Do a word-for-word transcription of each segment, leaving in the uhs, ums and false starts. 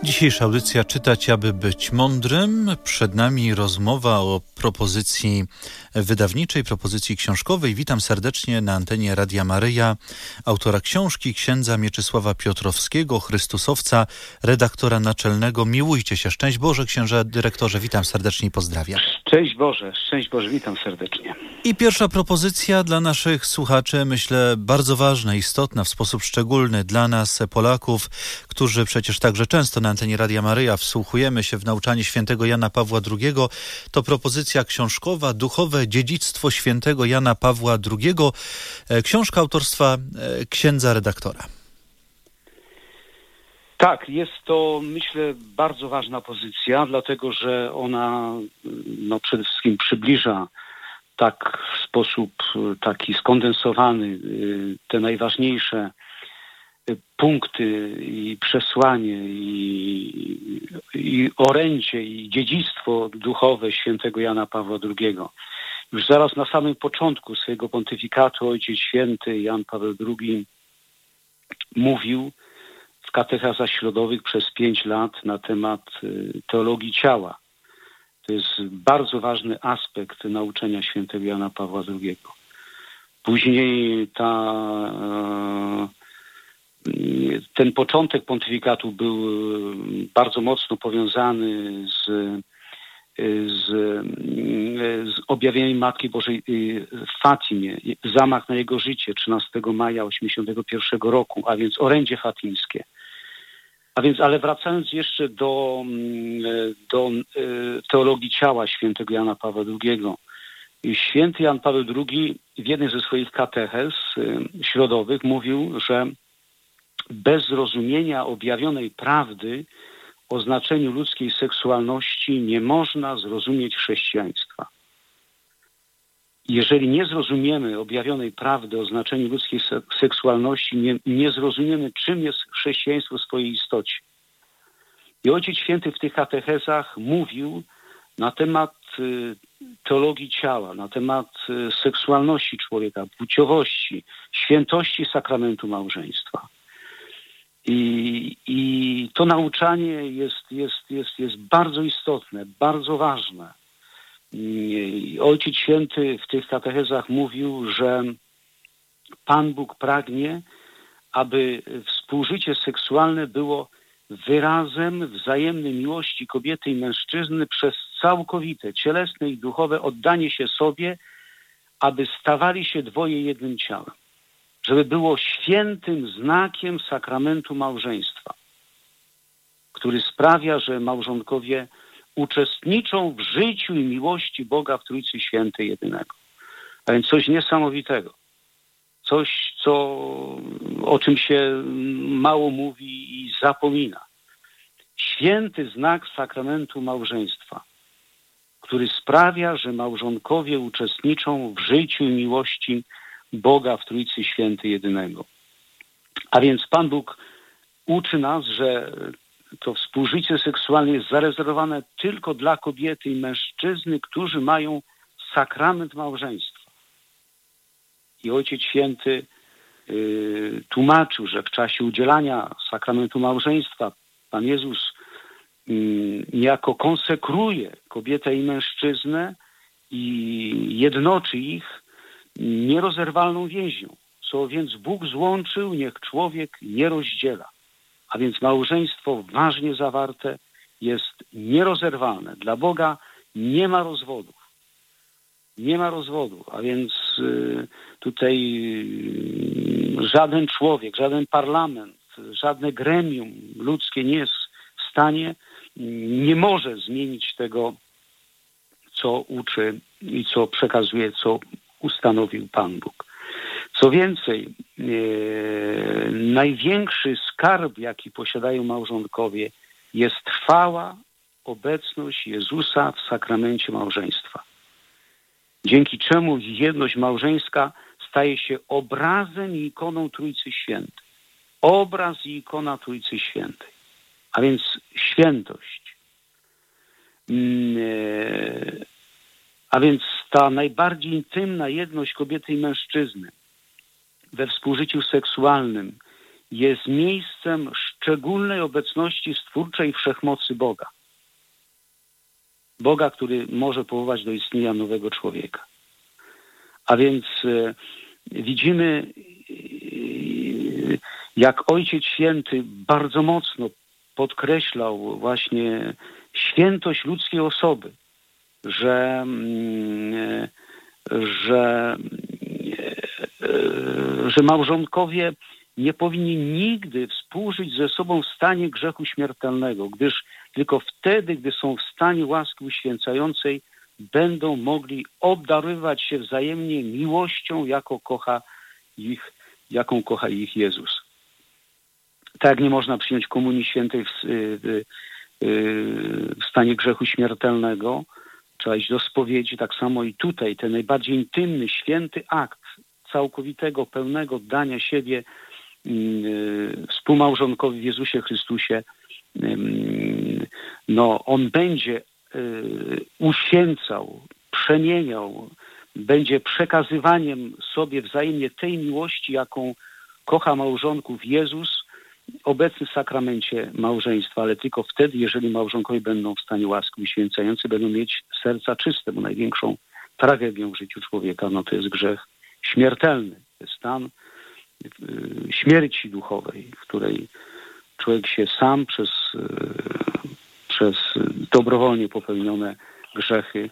Dzisiejsza audycja Czytać, aby być mądrym. Przed nami rozmowa o propozycji wydawniczej, propozycji książkowej. Witam serdecznie na antenie Radia Maryja autora książki, księdza Mieczysława Piotrowskiego, Chrystusowca, redaktora naczelnego. Miłujcie się. Szczęść Boże, księże dyrektorze. Witam serdecznie i pozdrawiam. Szczęść Boże, szczęść Boże, witam serdecznie. I pierwsza propozycja dla naszych słuchaczy, myślę, bardzo ważna, istotna, w sposób szczególny dla nas, Polaków, którzy przecież także często na antenie Radia Maryja wsłuchujemy się w nauczanie świętego Jana Pawła drugiego. To propozycja książkowa, duchowe dziedzictwo świętego Jana Pawła drugiego. Książka autorstwa księdza redaktora. Tak, jest to, myślę, bardzo ważna pozycja, dlatego że ona no, przede wszystkim przybliża tak w sposób taki skondensowany te najważniejsze punkty i przesłanie i, i orędzie i dziedzictwo duchowe świętego Jana Pawła drugiego. Już zaraz na samym początku swojego pontyfikatu Ojciec Święty Jan Paweł drugi mówił w katechezach środowych przez pięć lat na temat teologii ciała. To jest bardzo ważny aspekt nauczania świętego Jana Pawła drugiego. Później ta, ten początek pontyfikatu był bardzo mocno powiązany z, z, z objawieniem Matki Bożej w Fatimie. Zamach na jego życie trzynastego maja osiemdziesiątego pierwszego roku, a więc orędzie fatimskie. A więc, ale wracając jeszcze do, do teologii ciała świętego Jana Pawła drugiego. Święty Jan Paweł drugi w jednej ze swoich katechez środowych mówił, że bez zrozumienia objawionej prawdy o znaczeniu ludzkiej seksualności nie można zrozumieć chrześcijaństwa. Jeżeli nie zrozumiemy objawionej prawdy o znaczeniu ludzkiej seksualności, nie, nie zrozumiemy, czym jest chrześcijaństwo w swojej istocie. I Ojciec Święty w tych katechezach mówił na temat y, teologii ciała, na temat y, seksualności człowieka, płciowości, świętości sakramentu małżeństwa. I, i to nauczanie jest, jest, jest, jest bardzo istotne, bardzo ważne. Ojciec Święty w tych katechezach mówił, że Pan Bóg pragnie, aby współżycie seksualne było wyrazem wzajemnej miłości kobiety i mężczyzny przez całkowite, cielesne i duchowe oddanie się sobie, aby stawali się dwoje jednym ciałem. Żeby było świętym znakiem sakramentu małżeństwa, który sprawia, że małżonkowie uczestniczą w życiu i miłości Boga w Trójcy Świętej jedynego. A więc coś niesamowitego. Coś, co, o czym się mało mówi i zapomina. Święty znak sakramentu małżeństwa, który sprawia, że małżonkowie uczestniczą w życiu i miłości Boga w Trójcy Świętej jedynego. A więc Pan Bóg uczy nas, że to współżycie seksualne jest zarezerwowane tylko dla kobiety i mężczyzny, którzy mają sakrament małżeństwa. I Ojciec Święty y, tłumaczył, że w czasie udzielania sakramentu małżeństwa Pan Jezus y, niejako konsekruje kobietę i mężczyznę i jednoczy ich nierozerwalną więzią. Co więc Bóg złączył, niech człowiek nie rozdziela. A więc małżeństwo ważnie zawarte jest nierozerwalne. Dla Boga nie ma rozwodów. Nie ma rozwodu, a więc y, tutaj y, żaden człowiek, żaden parlament, żadne gremium ludzkie nie jest w stanie, y, nie może zmienić tego, co uczy i co przekazuje, co ustanowił Pan Bóg. Co więcej, e, największy skarb, jaki posiadają małżonkowie, jest trwała obecność Jezusa w sakramencie małżeństwa. Dzięki czemu jedność małżeńska staje się obrazem i ikoną Trójcy Świętej. Obraz i ikona Trójcy Świętej. A więc świętość. E, a więc ta najbardziej intymna jedność kobiety i mężczyzny we współżyciu seksualnym jest miejscem szczególnej obecności stwórczej wszechmocy Boga. Boga, który może powołać do istnienia nowego człowieka. A więc e, widzimy, e, jak Ojciec Święty bardzo mocno podkreślał właśnie świętość ludzkiej osoby, że, e, że, e, że małżonkowie nie powinni nigdy współżyć ze sobą w stanie grzechu śmiertelnego, gdyż tylko wtedy, gdy są w stanie łaski uświęcającej, będą mogli obdarowywać się wzajemnie miłością, jaką kocha ich, jaką kocha ich Jezus. Tak jak nie można przyjąć Komunii Świętej w, w, w stanie grzechu śmiertelnego, trzeba iść do spowiedzi, tak samo i tutaj ten najbardziej intymny, święty akt całkowitego, pełnego oddania siebie współmałżonkowi w Jezusie Chrystusie, no on będzie uświęcał, przemieniał, będzie przekazywaniem sobie wzajemnie tej miłości, jaką kocha małżonków Jezus, obecny w sakramencie małżeństwa, ale tylko wtedy, jeżeli małżonkowie będą w stanie łaski uświęcającej, będą mieć serca czyste, bo największą tragedią w życiu człowieka, no to jest grzech śmiertelny. To jest stan śmierci duchowej, w której człowiek się sam przez, przez dobrowolnie popełnione grzechy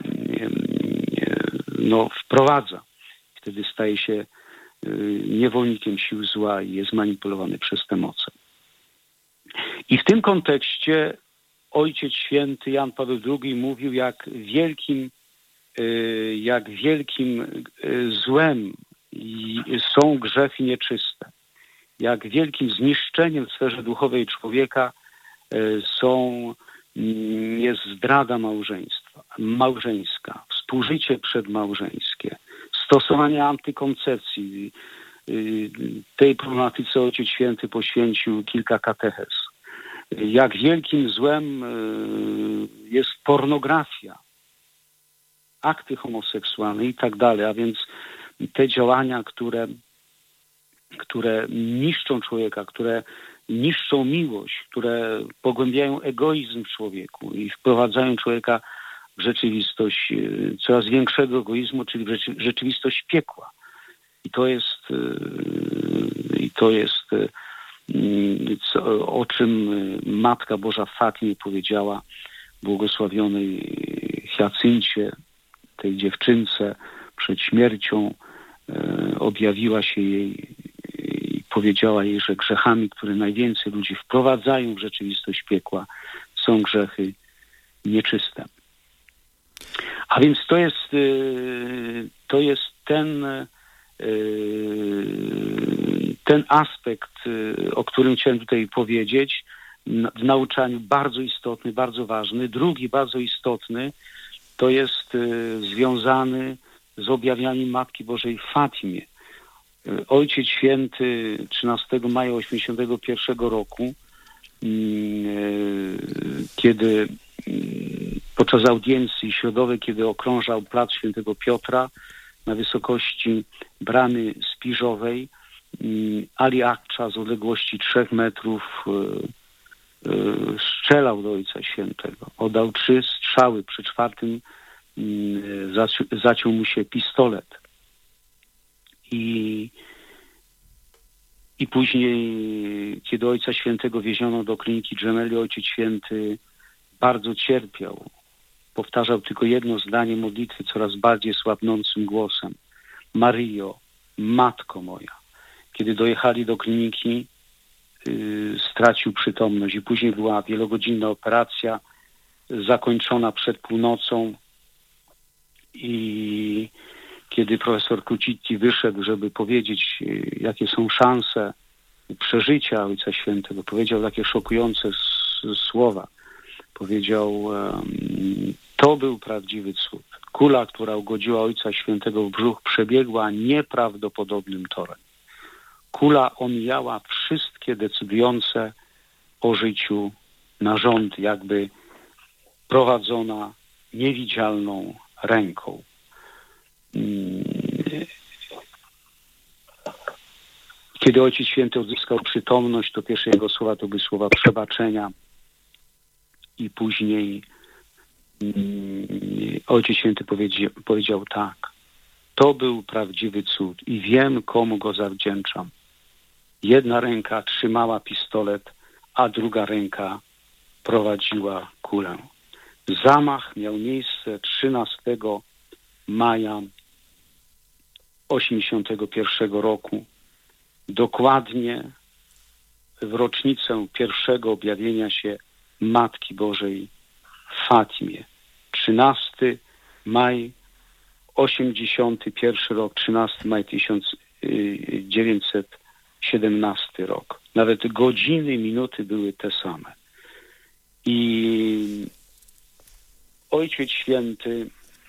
no, wprowadza. Wtedy staje się niewolnikiem sił zła i jest manipulowany przez te moce. I w tym kontekście Ojciec Święty Jan Paweł drugi mówił, jak wielkim, jak wielkim złem są grzechy nieczyste. Jak wielkim zniszczeniem w sferze duchowej człowieka są, jest zdrada małżeństwa, małżeńska, współżycie przedmałżeńskie, stosowanie antykoncepcji. Tej problematyce Ojciec Święty poświęcił kilka katechez. Jak wielkim złem jest pornografia, akty homoseksualne i tak dalej, a więc te działania, które, które niszczą człowieka, które niszczą miłość, które pogłębiają egoizm w człowieku i wprowadzają człowieka w rzeczywistość coraz większego egoizmu, czyli w rzeczywistość piekła. I to jest, i to jest co, o czym Matka Boża w Fatimie powiedziała błogosławionej Hiacyncie, tej dziewczynce przed śmiercią, e, objawiła się jej i powiedziała jej, że grzechami, które najwięcej ludzi wprowadzają w rzeczywistość piekła, są grzechy nieczyste. A więc to jest, e, to jest ten, e, ten aspekt, e, o którym chciałem tutaj powiedzieć, w nauczaniu bardzo istotny, bardzo ważny. Drugi bardzo istotny to jest y, związany z objawianiem Matki Bożej w Fatimie. Y, Ojciec Święty trzynastego maja osiemdziesiątego pierwszego roku, y, kiedy y, podczas audiencji środowej, kiedy okrążał plac Świętego Piotra na wysokości bramy Spiżowej, y, Ali Akcza z odległości trzech metrów y, strzelał do Ojca Świętego. Oddał trzy strzały. Przy czwartym zaciął, zaciął mu się pistolet. I, I później, kiedy Ojca Świętego wieziono do kliniki Gemelli, Ojciec Święty bardzo cierpiał. Powtarzał tylko jedno zdanie modlitwy coraz bardziej słabnącym głosem. Maryjo, Matko moja. Kiedy dojechali do kliniki, stracił przytomność i później była wielogodzinna operacja zakończona przed północą i kiedy profesor Cucitti wyszedł, żeby powiedzieć, jakie są szanse przeżycia Ojca Świętego, powiedział takie szokujące słowa. Powiedział, to był prawdziwy cud. Kula, która ugodziła Ojca Świętego w brzuch, przebiegła nieprawdopodobnym torem. Kula omijała wszystkie decydujące o życiu narządy, jakby prowadzona niewidzialną ręką. Kiedy Ojciec Święty odzyskał przytomność, to pierwsze jego słowa to były słowa przebaczenia i później mm, Ojciec Święty powiedział, powiedział tak: to był prawdziwy cud i wiem, komu go zawdzięczam. Jedna ręka trzymała pistolet, a druga ręka prowadziła kulę. Zamach miał miejsce trzynastego maja osiemdziesiątego pierwszego roku, dokładnie w rocznicę pierwszego objawienia się Matki Bożej w Fatimie. trzynastego maja osiemdziesiąty pierwszy rok, trzynastego maja tysiąc dziewięćset siedemnasty rok. Nawet godziny, minuty były te same. I Ojciec Święty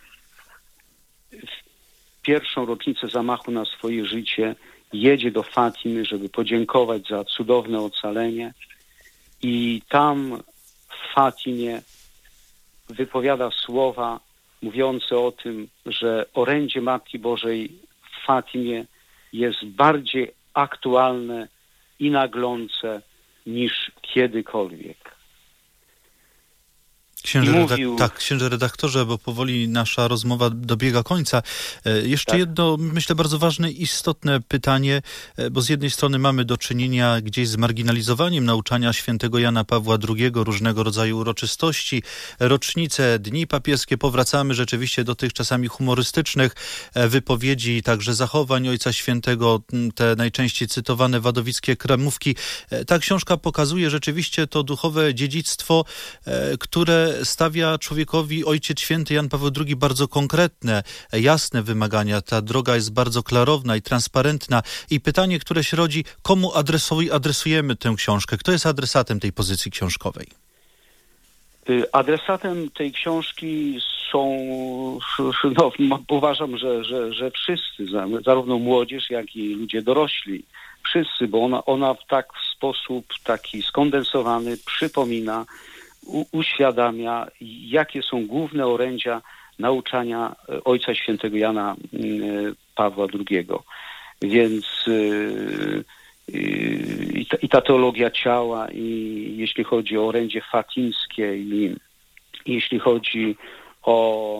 w pierwszą rocznicę zamachu na swoje życie jedzie do Fatimy, żeby podziękować za cudowne ocalenie, i tam w Fatimie wypowiada słowa mówiące o tym, że orędzie Matki Bożej w Fatimie jest bardziej aktualne i naglące niż kiedykolwiek. Księże, Mówił... redak- tak, księże redaktorze, bo powoli nasza rozmowa dobiega końca. E, jeszcze tak. jedno, myślę, bardzo ważne i istotne pytanie, e, bo z jednej strony mamy do czynienia gdzieś z marginalizowaniem nauczania świętego Jana Pawła drugiego, różnego rodzaju uroczystości, rocznice, dni papieskie. Powracamy rzeczywiście do tych czasami humorystycznych e, wypowiedzi, także zachowań Ojca Świętego, te najczęściej cytowane wadowickie kremówki. E, ta książka pokazuje rzeczywiście to duchowe dziedzictwo, e, które stawia człowiekowi Ojciec Święty Jan Paweł drugi bardzo konkretne, jasne wymagania. Ta droga jest bardzo klarowna i transparentna. I pytanie, które się rodzi, komu adresuj, adresujemy tę książkę? Kto jest adresatem tej pozycji książkowej? Adresatem tej książki są, no, uważam, że, że, że wszyscy, zarówno młodzież, jak i ludzie dorośli. Wszyscy, bo ona, ona w tak w sposób taki skondensowany przypomina, U, uświadamia, jakie są główne orędzia nauczania Ojca Świętego Jana Pawła drugiego. Więc yy, yy, i, ta, i ta teologia ciała, i jeśli chodzi o orędzie fatimskie, i, i jeśli chodzi o,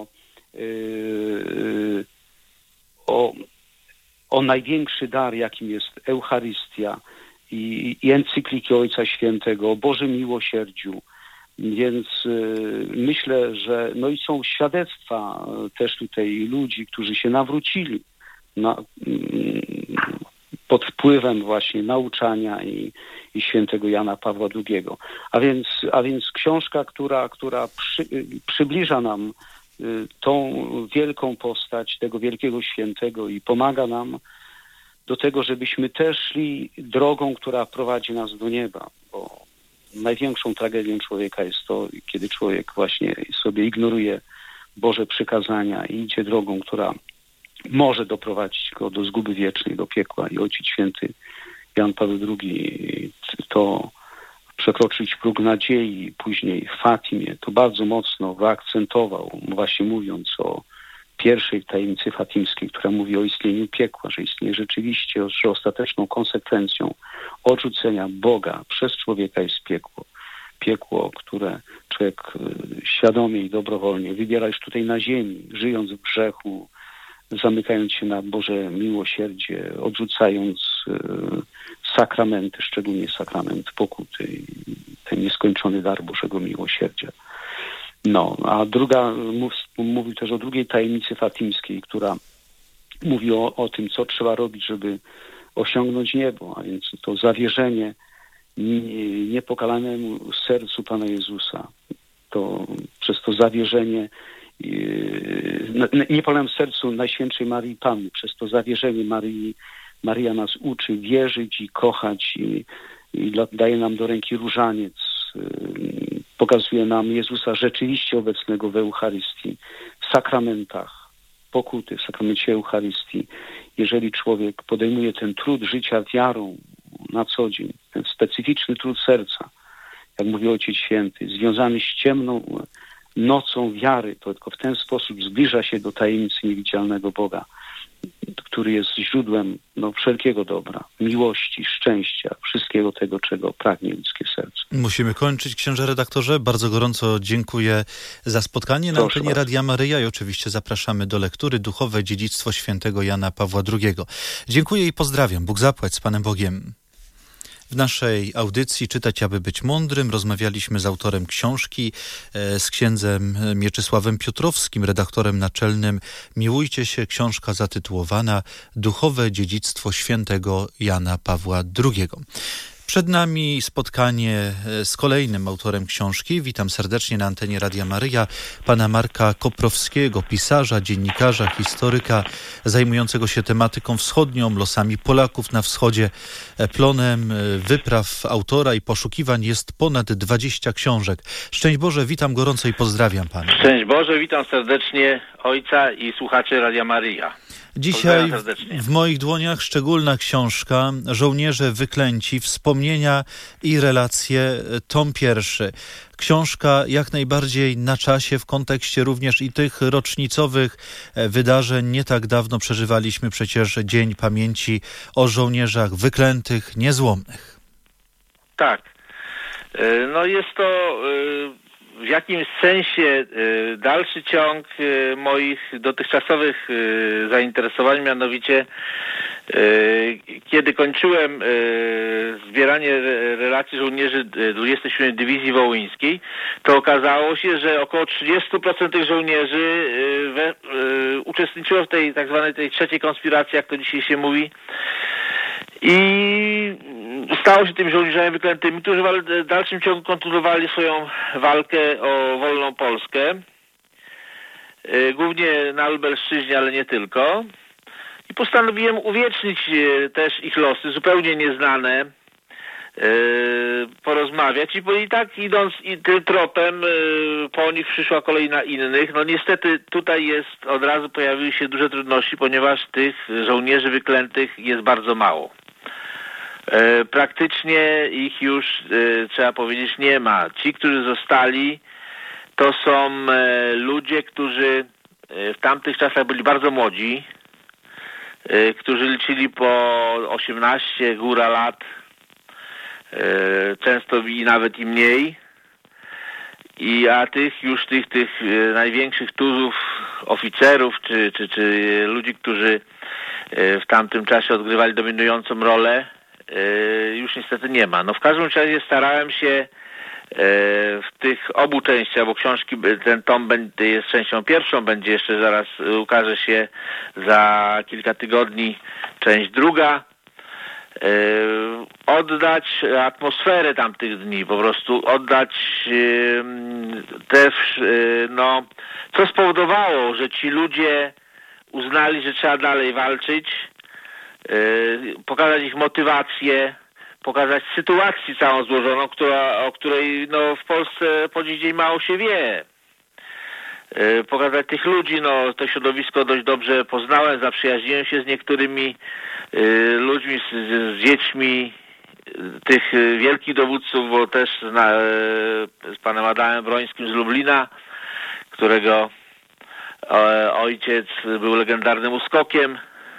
yy, o, o największy dar, jakim jest Eucharystia, i, i encykliki Ojca Świętego o Bożym Miłosierdziu. Więc y, myślę, że no i są świadectwa też tutaj ludzi, którzy się nawrócili na, y, pod wpływem właśnie nauczania i, i świętego Jana Pawła drugiego. A więc, a więc książka, która, która przy, y, przybliża nam y, tą wielką postać tego wielkiego świętego i pomaga nam do tego, żebyśmy też szli drogą, która prowadzi nas do nieba, bo największą tragedią człowieka jest to, kiedy człowiek właśnie sobie ignoruje Boże przykazania i idzie drogą, która może doprowadzić go do zguby wiecznej, do piekła. I Ojciec Święty Jan Paweł drugi to przekroczyć próg nadziei, później w Fatimie, to bardzo mocno wyakcentował, właśnie mówiąc o pierwszej tajemnicy fatimskiej, która mówi o istnieniu piekła, że istnieje rzeczywiście, że ostateczną konsekwencją odrzucenia Boga przez człowieka jest piekło. Piekło, które człowiek świadomie i dobrowolnie wybiera już tutaj na ziemi, żyjąc w grzechu, zamykając się na Boże miłosierdzie, odrzucając sakramenty, szczególnie sakrament pokuty, ten nieskończony dar Bożego miłosierdzia. No, a druga, mów, mówił też o drugiej tajemnicy fatimskiej, która mówi o, o tym, co trzeba robić, żeby osiągnąć niebo, a więc to zawierzenie niepokalanemu sercu Pana Jezusa. To przez to zawierzenie niepokalanemu sercu Najświętszej Maryi Panny, przez to zawierzenie Maryi, Maryja nas uczy wierzyć i kochać i, i daje nam do ręki różaniec, pokazuje nam Jezusa rzeczywiście obecnego w Eucharystii, w sakramentach pokuty, w sakramencie Eucharystii. Jeżeli człowiek podejmuje ten trud życia wiarą na co dzień, ten specyficzny trud serca, jak mówi Ojciec Święty, związany z ciemną nocą wiary, to tylko w ten sposób zbliża się do tajemnicy niewidzialnego Boga. który jest źródłem no, wszelkiego dobra, miłości, szczęścia, wszystkiego tego, czego pragnie ludzkie serce. Musimy kończyć, księże redaktorze. Bardzo gorąco dziękuję za spotkanie na Proszę antenie bardzo. Radia Maryja i oczywiście zapraszamy do lektury Duchowe dziedzictwo świętego Jana Pawła drugiego. Dziękuję i pozdrawiam. Bóg zapłać, z Panem Bogiem. W naszej audycji Czytać, aby być mądrym rozmawialiśmy z autorem książki, z księdzem Mieczysławem Piotrowskim, redaktorem naczelnym Miłujcie się, książka zatytułowana Duchowe dziedzictwo świętego Jana Pawła drugiego. Przed nami spotkanie z kolejnym autorem książki. Witam serdecznie na antenie Radia Maryja pana Marka Koprowskiego, pisarza, dziennikarza, historyka zajmującego się tematyką wschodnią, losami Polaków na wschodzie. Plonem wypraw autora i poszukiwań jest ponad dwadzieścia książek. Szczęść Boże, witam gorąco i pozdrawiam pana. Szczęść Boże, witam serdecznie ojca i słuchaczy Radia Maryja. Dzisiaj w moich dłoniach szczególna książka Żołnierze wyklęci, wspomnienia i relacje, tom pierwszy. Książka jak najbardziej na czasie w kontekście również i tych rocznicowych wydarzeń. Nie tak dawno przeżywaliśmy przecież Dzień Pamięci o żołnierzach wyklętych, niezłomnych. Tak. No jest to w jakimś sensie dalszy ciąg moich dotychczasowych zainteresowań, mianowicie kiedy kończyłem zbieranie relacji żołnierzy dwudziestej siódmej Dywizji Wołyńskiej, to okazało się, że około trzydzieści procent tych żołnierzy we, uczestniczyło w tej tak zwanej tej trzeciej konspiracji, jak to dzisiaj się mówi, i stało się tymi żołnierzami wyklętymi, którzy w dalszym ciągu kontynuowali swoją walkę o wolną Polskę, głównie na Lubelszczyźnie, ale nie tylko. I postanowiłem uwiecznić też ich losy, zupełnie nieznane, porozmawiać. I, i tak idąc i tym tropem, po nich przyszła kolej na innych. No niestety tutaj jest, od razu pojawiły się duże trudności, ponieważ tych żołnierzy wyklętych jest bardzo mało. Praktycznie ich już, trzeba powiedzieć, nie ma. Ci, którzy zostali, to są ludzie, którzy w tamtych czasach byli bardzo młodzi, którzy liczyli po osiemnaście góra lat, często i nawet i mniej. I a tych już tych, tych największych tuzów, oficerów, czy, czy, czy ludzi, którzy w tamtym czasie odgrywali dominującą rolę, już niestety nie ma. No w każdym razie starałem się w tych obu częściach, bo książki, ten tom jest częścią pierwszą, będzie jeszcze zaraz, ukaże się za kilka tygodni część druga, oddać atmosferę tamtych dni, po prostu oddać też, no, co spowodowało, że ci ludzie uznali, że trzeba dalej walczyć, pokazać ich motywację, pokazać sytuację całą złożoną, która, o której no, w Polsce po dziś dzień mało się wie. Pokazać tych ludzi, no to środowisko dość dobrze poznałem, zaprzyjaźniłem się z niektórymi y, ludźmi, z, z dziećmi tych wielkich dowódców, bo też zna, z panem Adamem Brońskim z Lublina, którego o, ojciec był legendarnym uskokiem,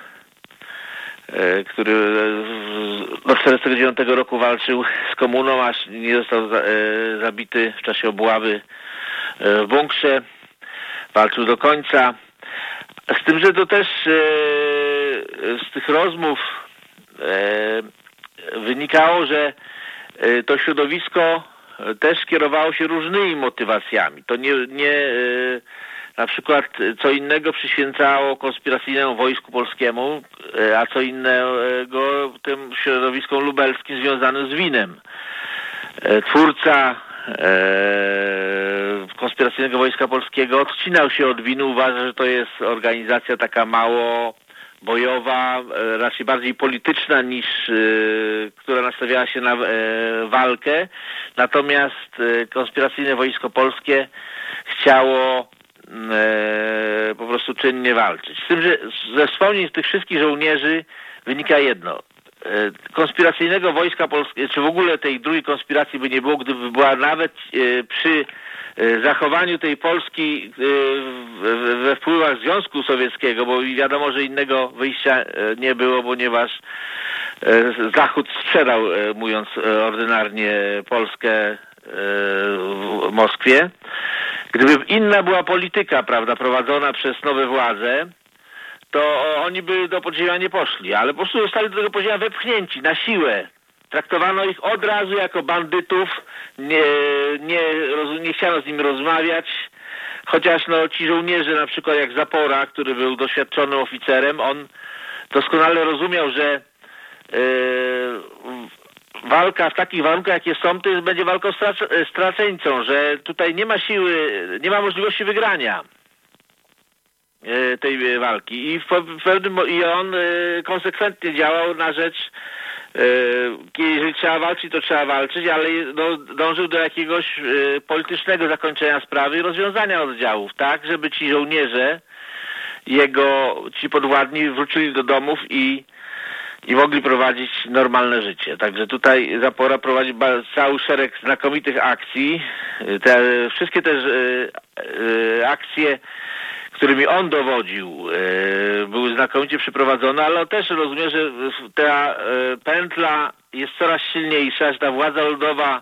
który do czterdziestego dziewiątego roku walczył z komuną, aż nie został za, e, zabity w czasie obławy e, w bunkrze. Walczył do końca. Z tym, że to też e, z tych rozmów e, wynikało, że e, to środowisko też kierowało się różnymi motywacjami. To nie, nie e, na przykład co innego przyświęcało konspiracyjnemu Wojsku Polskiemu, a co innego tym środowiskom lubelskim związanym z winem. Twórca e, konspiracyjnego Wojska Polskiego odcinał się od winu, uważa, że to jest organizacja taka mało bojowa, e, raczej bardziej polityczna niż, e, która nastawiała się na e, walkę. Natomiast e, konspiracyjne Wojsko Polskie chciało e, po prostu czynnie walczyć. Z tym, że ze wspomnień tych wszystkich żołnierzy wynika jedno. Konspiracyjnego Wojska Polskiego, czy w ogóle tej drugiej konspiracji by nie było, gdyby była nawet e, przy zachowaniu tej Polski we wpływach Związku Sowieckiego, bo wiadomo, że innego wyjścia nie było, ponieważ Zachód sprzedał, mówiąc ordynarnie, Polskę w Moskwie. Gdyby inna była polityka, prawda, prowadzona przez nowe władze, to oni by do podziemia nie poszli, ale po prostu zostali do tego podziemia wepchnięci na siłę. Traktowano ich od razu jako bandytów, nie, nie, nie chciano z nimi rozmawiać, chociaż no, ci żołnierze, na przykład jak Zapora, który był doświadczonym oficerem, on doskonale rozumiał, że yy, walka w takich warunkach, jakie są, to będzie walką strac- straceńcą, że tutaj nie ma siły, nie ma możliwości wygrania tej walki. I, w pewnym, i on konsekwentnie działał na rzecz, jeżeli trzeba walczyć, to trzeba walczyć, ale no, dążył do jakiegoś politycznego zakończenia sprawy i rozwiązania oddziałów, tak, żeby ci żołnierze, jego, ci podwładni wrócili do domów i i mogli prowadzić normalne życie. Także tutaj Zapora prowadzi cały szereg znakomitych akcji. Te, wszystkie te e, akcje, którymi on dowodził, e, były znakomicie przeprowadzone, ale też rozumiem, że ta e, pętla jest coraz silniejsza, że ta władza ludowa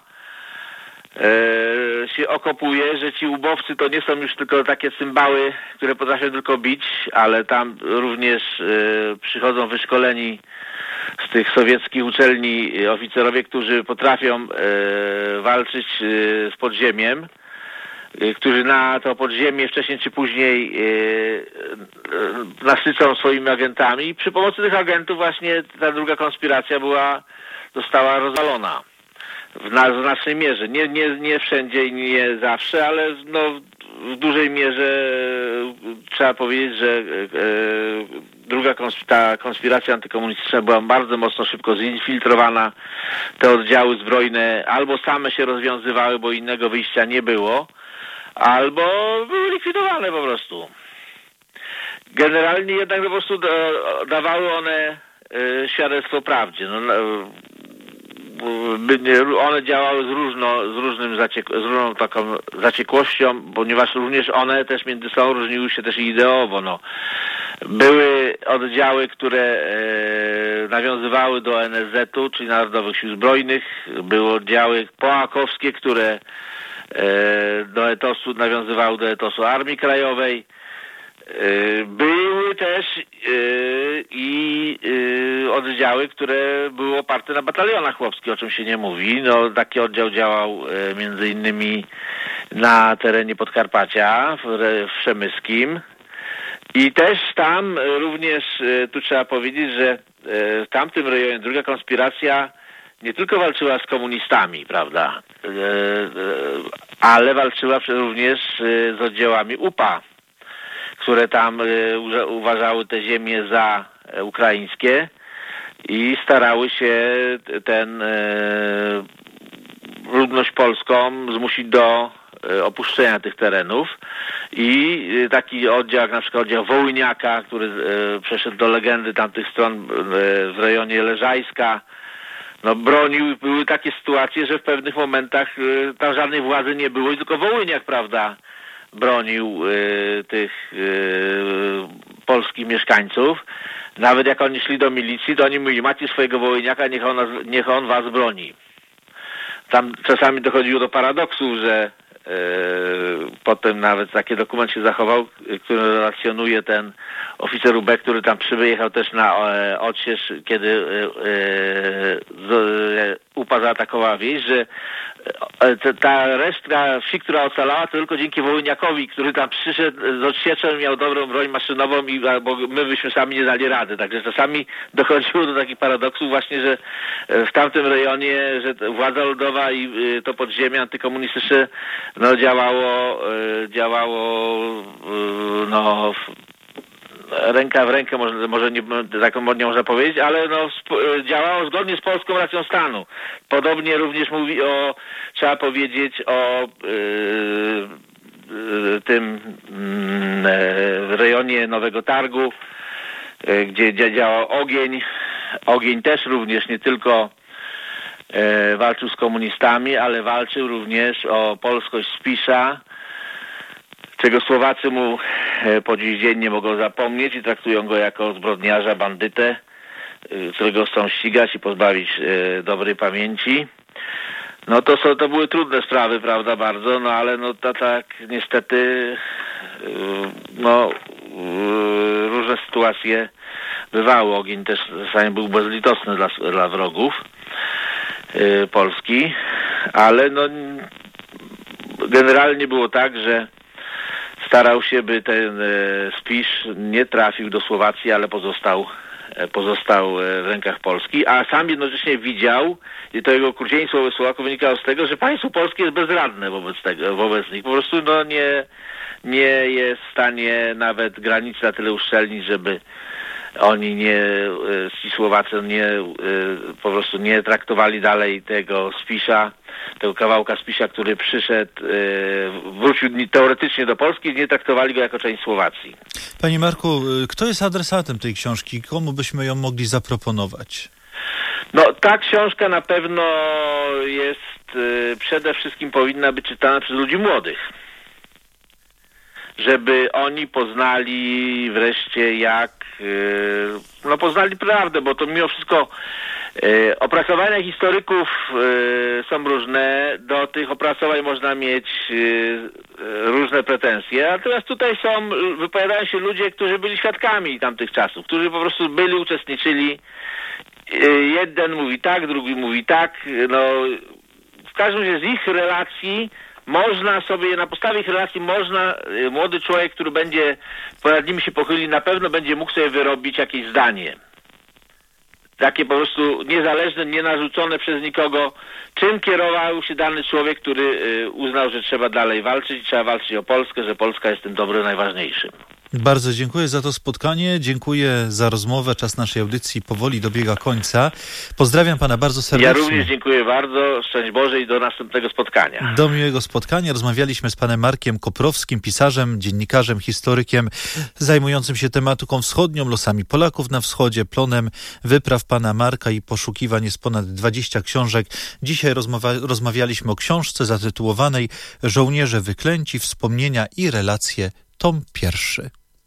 e, się okopuje, że ci ubowcy to nie są już tylko takie cymbały, które potrafią tylko bić, ale tam również e, przychodzą wyszkoleni z tych sowieckich uczelni oficerowie, którzy potrafią e, walczyć e, z podziemiem, e, którzy na to podziemie wcześniej czy później e, e, nasycą swoimi agentami. I przy pomocy tych agentów właśnie ta druga konspiracja była, została rozwalona w, na, w znacznej mierze. Nie, nie, nie wszędzie i nie zawsze, ale no, w dużej mierze trzeba powiedzieć, że e, druga konsp- ta konspiracja antykomunistyczna była bardzo mocno szybko zinfiltrowana. Te oddziały zbrojne albo same się rozwiązywały, bo innego wyjścia nie było, albo były likwidowane po prostu. Generalnie jednak po prostu do, dawały one e, świadectwo prawdzie. No, one działały z, różno, z, różnym zaciek- z różną taką zaciekłością, ponieważ również one też między sobą różniły się też ideowo. No. Były oddziały, które e, nawiązywały do N S Z-u, czyli Narodowych Sił Zbrojnych. Były oddziały połakowskie, które e, do etosu nawiązywały do etosu Armii Krajowej. Były też yy, i yy, oddziały, które były oparte na batalionach chłopskich, o czym się nie mówi. No, taki oddział działał yy, między innymi na terenie Podkarpacia, w, w Przemyskim. I też tam yy, również, yy, tu trzeba powiedzieć, że yy, w tamtym rejonie druga konspiracja nie tylko walczyła z komunistami, prawda, yy, yy, ale walczyła również yy, z oddziałami U P A, które tam y, uważały te ziemie za y, ukraińskie i starały się ten y, ludność polską zmusić do y, opuszczenia tych terenów. I y, taki oddział, jak na przykład oddział Wołyniaka, który y, przeszedł do legendy tamtych stron y, w rejonie Leżajska, no bronił, były takie sytuacje, że w pewnych momentach y, tam żadnej władzy nie było i tylko Wołyniak, prawda, bronił y, tych y, polskich mieszkańców. Nawet jak oni szli do milicji, to oni mówili: macie swojego Wołyniaka, niech on, nas, niech on was broni. Tam czasami dochodziło do paradoksu, że y, potem nawet taki dokument się zachował, który relacjonuje ten oficer U B, który tam przyjechał też na e, odsiecz, kiedy e, e, U P A zaatakowała wieś, że e, ta resztka wsi, która ocalała, to tylko dzięki Wołyniakowi, który tam przyszedł z odsieczą, miał dobrą broń maszynową, i, bo my byśmy sami nie dali rady. Także czasami dochodziło do takich paradoksów właśnie, że w tamtym rejonie, że władza ludowa i to podziemie antykomunistyczne no, działało, działało no ręka w rękę, może, może nie, tak nie można powiedzieć, ale no, sp- działało zgodnie z polską racją stanu. Podobnie również mówi o, trzeba powiedzieć o yy, yy, tym yy, rejonie Nowego Targu, yy, gdzie działał ogień. Ogień też również nie tylko e, walczył z komunistami, ale walczył również o polskość Spisza, czego Słowacy mu e, po dziś dzień nie mogą zapomnieć i traktują go jako zbrodniarza, bandytę, e, którego chcą ścigać i pozbawić e, dobrej pamięci. No to są, to były trudne sprawy, prawda, bardzo, no ale no to tak niestety e, no e, różne sytuacje bywały. Ogień też czasami był bezlitosny dla, dla wrogów e, Polski, ale no generalnie było tak, że starał się, by ten e, Spisz nie trafił do Słowacji, ale pozostał, e, pozostał e, w rękach Polski, a sam jednocześnie widział, i to jego okrucieństwo wobec Słowaków wynikało z tego, że państwo polskie jest bezradne wobec tego, wobec nich. Po prostu no nie, nie jest w stanie nawet granic na tyle uszczelnić, żeby oni nie, ci Słowacy nie, po prostu nie traktowali dalej tego Spisza, tego kawałka Spisza, który przyszedł, wrócił teoretycznie do Polski, nie traktowali go jako część Słowacji. Panie Marku, kto jest adresatem tej książki? Komu byśmy ją mogli zaproponować? No, ta książka na pewno jest, przede wszystkim powinna być czytana przez ludzi młodych, żeby oni poznali wreszcie jak, no poznali prawdę, bo to mimo wszystko opracowania historyków są różne, do tych opracowań można mieć różne pretensje, natomiast tutaj są, wypowiadają się ludzie, którzy byli świadkami tamtych czasów, którzy po prostu byli, uczestniczyli. Jeden mówi tak, drugi mówi tak, no w każdym razie z ich relacji można sobie, na podstawie ich relacji można, młody człowiek, który będzie ponad nimi się pochyli, na pewno będzie mógł sobie wyrobić jakieś zdanie. Takie po prostu niezależne, nienarzucone przez nikogo, czym kierował się dany człowiek, który uznał, że trzeba dalej walczyć, trzeba walczyć o Polskę, że Polska jest tym dobrem najważniejszym. Bardzo dziękuję za to spotkanie, dziękuję za rozmowę. Czas naszej audycji powoli dobiega końca. Pozdrawiam pana bardzo serdecznie. Ja również dziękuję bardzo, szczęść Boże i do następnego spotkania. Do miłego spotkania. Rozmawialiśmy z panem Markiem Koprowskim, pisarzem, dziennikarzem, historykiem zajmującym się tematyką wschodnią, losami Polaków na wschodzie, plonem wypraw pana Marka i poszukiwań jest ponad dwadzieścia książek. Dzisiaj rozmawia- rozmawialiśmy o książce zatytułowanej Żołnierze wyklęci, wspomnienia i relacje, tom pierwszy.